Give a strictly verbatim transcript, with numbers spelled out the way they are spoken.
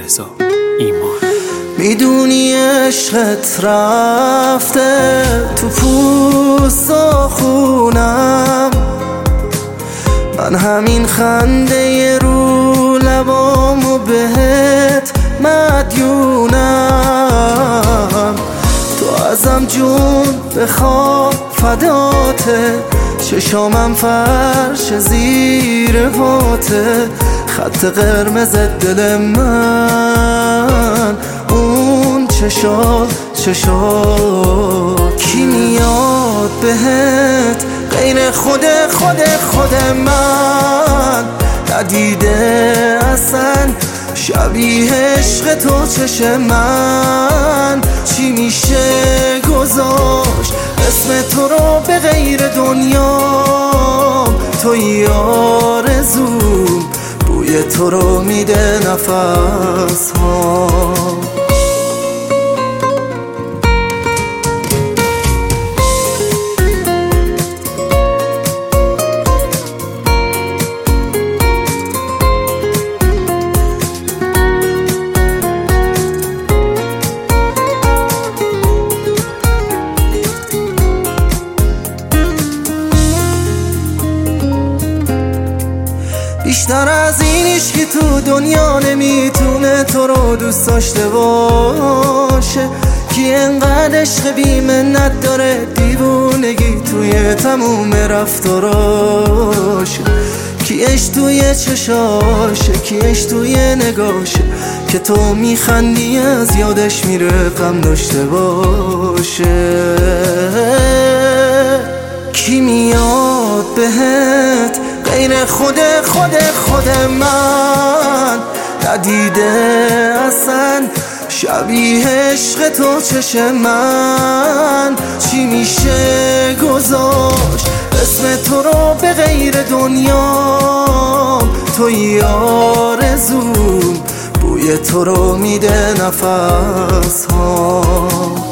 رضا ایمان. میدونی عشقت رفته تو پوست و خونم، من همین خنده رو لبامو بهت مدیونم. تو ازم جون بخواه فداته، چشامم فرش زیر پاته، خط قرمز دل من اون چشا چشا. کی میاد بهت غیر خود خود خود من، ندیده اصلا شبیه عشق تو چش من. چی میشه گذاشت اسم تو رو به غیر دنیام، توی آرزوم بوی تو رو میده نفس ها. بیشتر از این هیچکی تو دنیا نمیتونه تو رو دوست داشته باشه، کی انقدر عشق بی منت داره دیوونگی توی تموم رفتاراشه. کیش توی چشاشه، کیش توی نگاشه که تو میخندی از یادش میره غم داشته باشه. کی میاد بهت غیر خود خود خود من، ندیده اصلا شبیه عشق تو چش من. چی میشه گذاشت اسم تو رو به غیر دنیام، توی آرزوم بوی تو رو میده نفس ها.